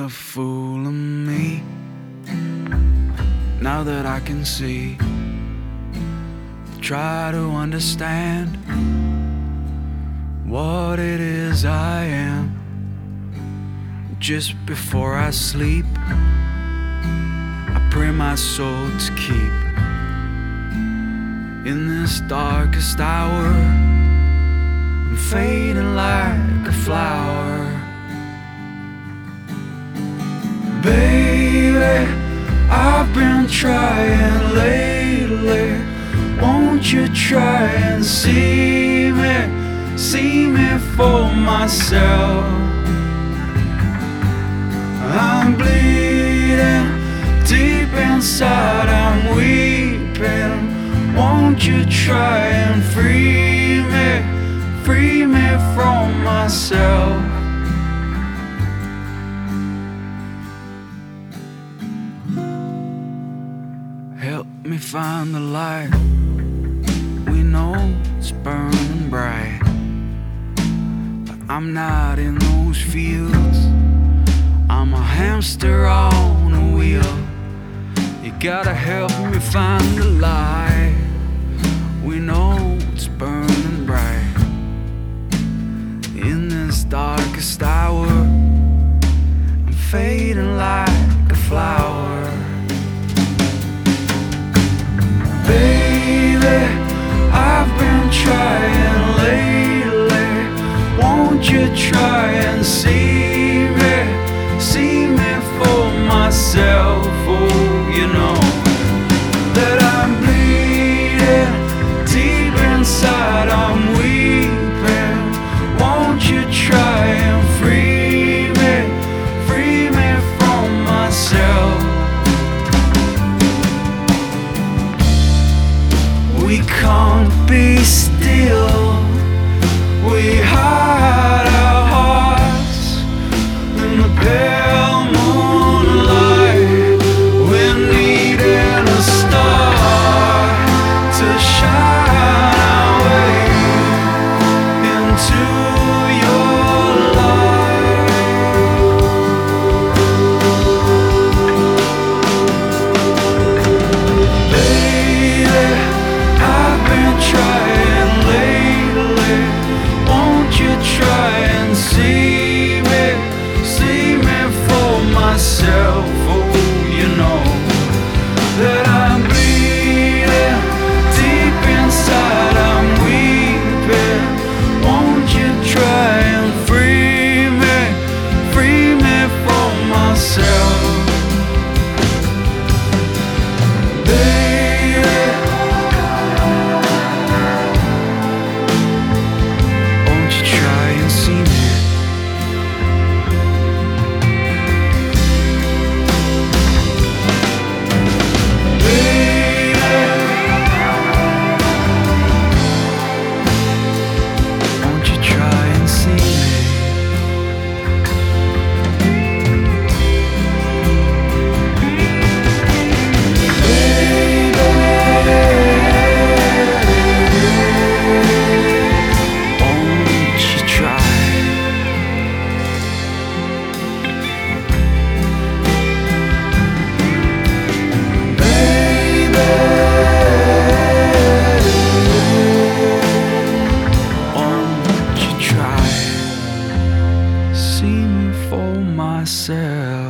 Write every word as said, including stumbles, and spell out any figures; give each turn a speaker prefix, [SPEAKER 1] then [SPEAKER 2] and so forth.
[SPEAKER 1] a fool of me. Now that I can see, try to understand what it is I am. Just before I sleep, I pray my soul to keep in this darkest hour. I'm fading like a flower. Baby, I've been trying lately. Won't you try and see me, see me for myself? I'm bleeding deep inside, I'm weeping. Won't you try and free me, free me from myself? Help me find the light. We know it's burning bright, but I'm not in those fields. I'm a hamster on a wheel. You gotta help me find the light. We know it's burning bright. In this darkest hour, I'm fading like a flower. Baby, I've been trying lately. Won't you try and see me, see me for myself? Oh, you know that I'm bleeding deep inside, I'm weeping. Won't you try and free me, free me from myself? We can't be still. We hide our hearts in the pale moonlight. We're needing a star to shine our way into your light. Baby, I've been trying lately. Won't you try and see me, see me for myself? Oh, you know that I'm bleeding deep inside, I'm weeping. Won't you try and free me, free me from myself? Baby, won't you try and see me? Won't you try and see me? Won't you try? Baby, won't you try? See me for myself.